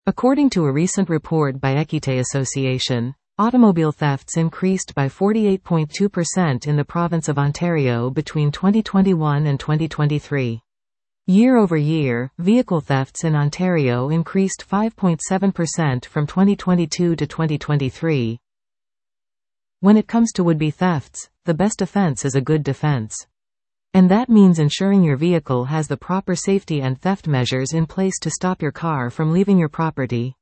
According to a recent report by Equite Association, automobile thefts increased by 48.2% in the province of Ontario between 2021 and 2023. Year over year, vehicle thefts in Ontario increased 5.7% from 2022 to 2023. When it comes to would-be thefts, the best offense is a good defense. And that means ensuring your vehicle has the proper safety and theft measures in place to stop your car from leaving your property.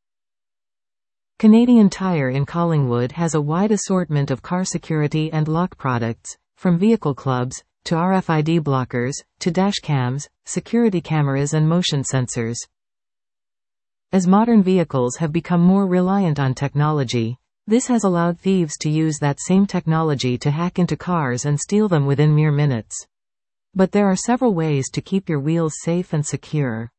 Canadian Tire in Collingwood has a wide assortment of car security and lock products, from vehicle clubs, to RFID blockers, to dash cams, security cameras and motion sensors. As modern vehicles have become more reliant on technology, this has allowed thieves to use that same technology to hack into cars and steal them within mere minutes. But there are several ways to keep your wheels safe and secure.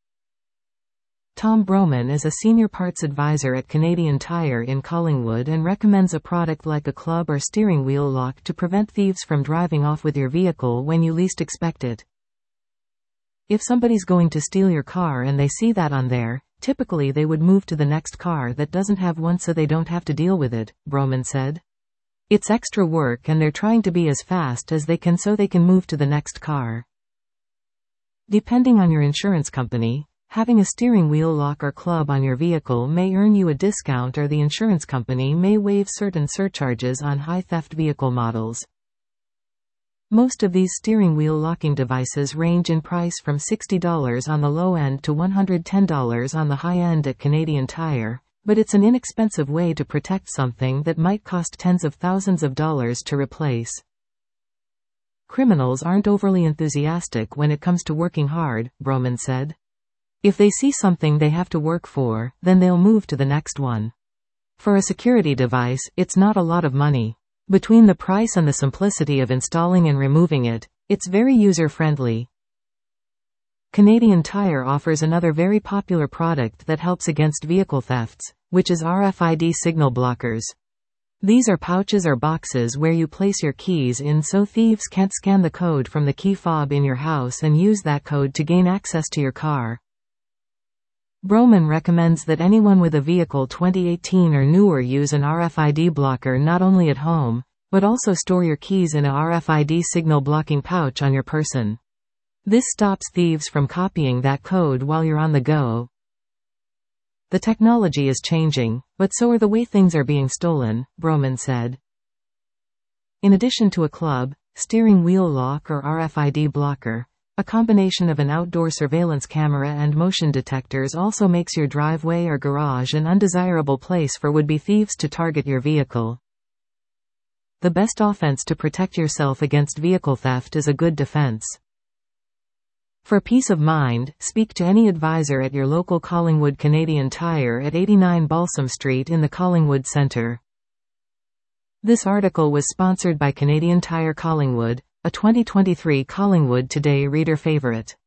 Tom Broman is a senior parts advisor at Canadian Tire in Collingwood and recommends a product like a club or steering wheel lock to prevent thieves from driving off with your vehicle when you least expect it. If somebody's going to steal your car and they see that on there, typically they would move to the next car that doesn't have one so they don't have to deal with it, Broman said. It's extra work and they're trying to be as fast as they can so they can move to the next car. Depending on your insurance company, having a steering wheel lock or club on your vehicle may earn you a discount, or the insurance company may waive certain surcharges on high-theft vehicle models. Most of these steering wheel locking devices range in price from $60 on the low end to $110 on the high end at Canadian Tire. But it's an inexpensive way to protect something that might cost tens of thousands of dollars to replace. Criminals aren't overly enthusiastic when it comes to working hard, Broman said. If they see something they have to work for, then they'll move to the next one. For a security device, it's not a lot of money. Between the price and the simplicity of installing and removing it, it's very user-friendly. Canadian Tire offers another very popular product that helps against vehicle thefts, which is RFID signal blockers. These are pouches or boxes where you place your keys in so thieves can't scan the code from the key fob in your house and use that code to gain access to your car. Broman recommends that anyone with a vehicle 2018 or newer use an RFID blocker not only at home, but also store your keys in a RFID signal blocking pouch on your person. This stops thieves from copying that code while you're on the go. The technology is changing, but so are the way things are being stolen, Broman said. In addition to a club, steering wheel lock or RFID blocker, a combination of an outdoor surveillance camera and motion detectors also makes your driveway or garage an undesirable place for would-be thieves to target your vehicle. The best offense to protect yourself against vehicle theft is a good defense. For peace of mind, speak to any advisor at your local Collingwood Canadian Tire at 89 Balsam Street in the Collingwood Centre. This article was sponsored by Canadian Tire Collingwood, a 2023 Collingwood Today reader favorite.